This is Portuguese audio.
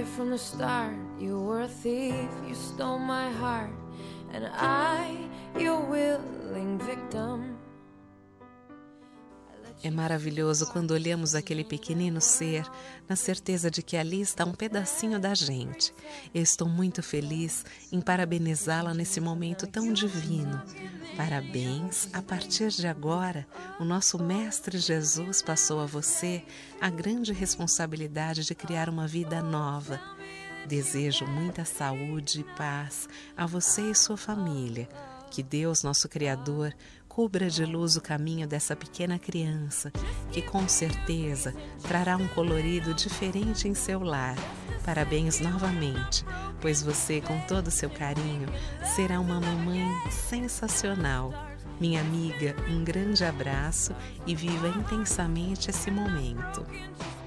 right from the start. You were a thief, you stole my heart, and I, your willing victim. É maravilhoso quando olhamos aquele pequenino ser, na certeza de que ali está um pedacinho da gente. Eu estou muito feliz em parabenizá-la nesse momento tão divino. Parabéns, a partir de agora, o nosso Mestre Jesus passou a você a grande responsabilidade de criar uma vida nova. Desejo muita saúde e paz a você e sua família. Que Deus, nosso Criador, cubra de luz o caminho dessa pequena criança, que com certeza trará um colorido diferente em seu lar. Parabéns novamente, pois você, com todo o seu carinho, será uma mamãe sensacional. Minha amiga, um grande abraço e viva intensamente esse momento.